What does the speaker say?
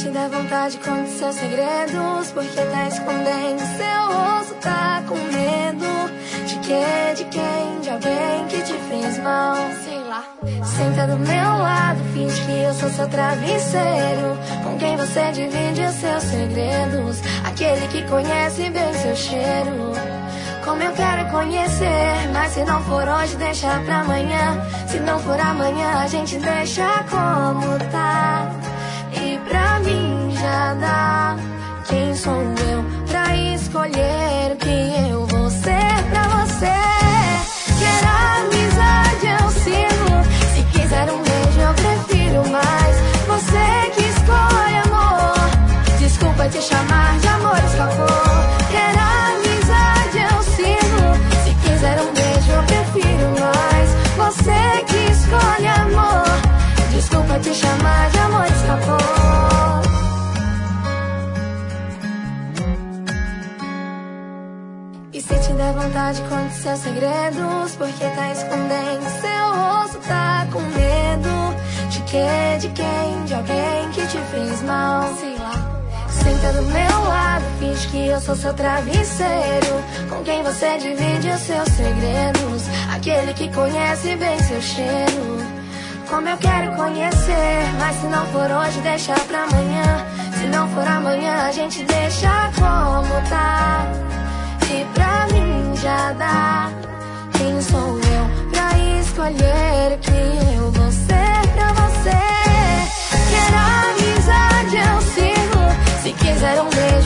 te der vontade, conte seus segredos. Porque tá escondendo seu rosto, tá com medo. De quê? De quem? De alguém que te fez mal. Sei lá. Senta do meu lado, finge que eu sou seu travesseiro, com quem você divide os seus segredos. Aquele que conhece bem seu cheiro. Como eu quero conhecer, mas se não for hoje, deixa pra amanhã. Se não for amanhã, a gente deixa como tá. E pra mim já dá. Quem sou eu pra escolher o que eu vou ser pra você? Quer amizade, eu sigo. Se quiser um beijo, eu prefiro mais. Você que escolhe, amor. Desculpa te chamar de amor, escapou. Quer amizade, eu sigo. Se quiser um beijo, eu prefiro mais. Você que escolhe, amor. Desculpa te chamar de amor, escapou. E se te der vontade, conte seus segredos. Porque tá escondendo seu rosto, tá com medo. De quê? De quem? De alguém que te fez mal. Sei lá. Senta do meu lado, finge que eu sou seu travesseiro, com quem você divide os seus segredos. Aquele que conhece bem seu cheiro. Como eu quero conhecer, mas se não for hoje, deixa pra amanhã. Se não for amanhã, a gente deixa como tá. E pra mim já dá. Quem sou eu pra escolher o que eu vou ser pra você? Quer amizade, eu sigo. Se quiser um beijo,